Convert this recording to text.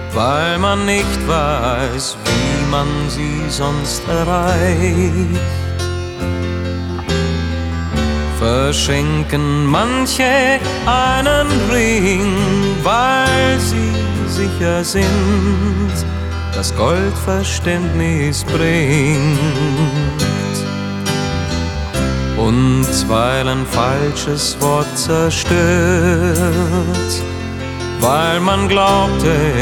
weil man nicht weiß, wie man sie sonst erreicht. Verschenken manche einen Ring, weil sie sicher sind, dass Gold Verständnis bringt. Und weil ein falsches Wort zerstört, weil man glaubte,